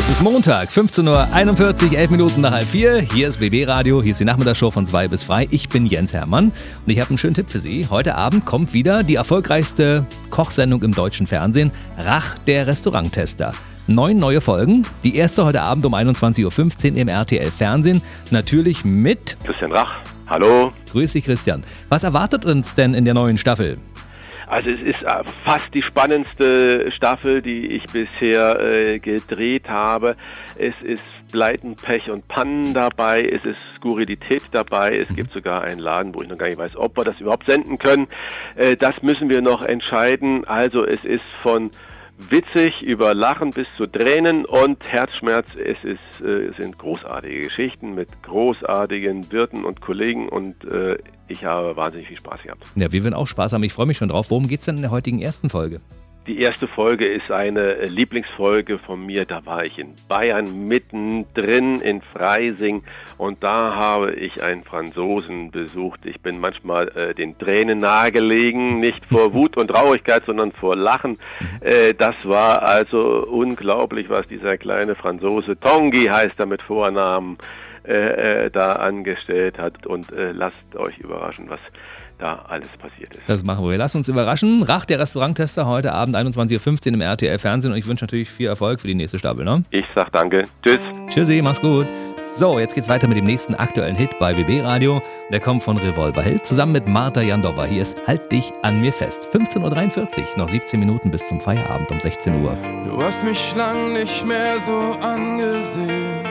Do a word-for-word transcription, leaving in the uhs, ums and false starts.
Es ist Montag, fünfzehn Uhr einundvierzig, elf Minuten nach halb vier. Hier ist B B Radio, hier ist die Nachmittagsshow von zwei bis frei. Ich bin Jens Hermann und ich habe einen schönen Tipp für Sie. Heute Abend kommt wieder die erfolgreichste Kochsendung im deutschen Fernsehen, Rach, der Restauranttester. Neun neue Folgen. Die erste heute Abend um einundzwanzig Uhr fünfzehn im R T L Fernsehen. Natürlich mit Christian Rach. Hallo. Grüß dich, Christian. Was erwartet uns denn in der neuen Staffel? Also es ist fast die spannendste Staffel, die ich bisher äh, gedreht habe. Es ist Pleiten, Pech und Pannen dabei, es ist Skurrilität dabei, es gibt sogar einen Laden, wo ich noch gar nicht weiß, ob wir das überhaupt senden können. Äh, das müssen wir noch entscheiden. Also es ist von witzig über Lachen bis zu Tränen und Herzschmerz. Es ist, äh, es sind großartige Geschichten mit großartigen Wirten und Kollegen und äh, ich habe wahnsinnig viel Spaß gehabt. Ja, wir werden auch Spaß haben. Ich freue mich schon drauf. Worum geht's denn in der heutigen ersten Folge? Die erste Folge ist eine Lieblingsfolge von mir. Da war ich in Bayern mittendrin in Freising und da habe ich einen Franzosen besucht. Ich bin manchmal äh, den Tränen nahegelegen, nicht vor Wut und Traurigkeit, sondern vor Lachen. Äh, das war also unglaublich, was dieser kleine Franzose, Tanguy heißt er mit Vornamen, äh, äh, da angestellt hat. Und äh, lasst euch überraschen, was da alles passiert ist. Das machen wir. Lasst uns überraschen. Rach, der Restauranttester, heute Abend einundzwanzig Uhr fünfzehn im R T L Fernsehen und ich wünsche natürlich viel Erfolg für die nächste Staffel. Ne? Ich sag danke. Tschüss. Tschüssi, mach's gut. So, jetzt geht's weiter mit dem nächsten aktuellen Hit bei B B Radio. Der kommt von Revolverheld zusammen mit Marta Jandova. Hier ist Halt dich an mir fest. fünfzehn Uhr dreiundvierzig, noch siebzehn Minuten bis zum Feierabend um sechzehn Uhr. Du hast mich lang nicht mehr so angesehen.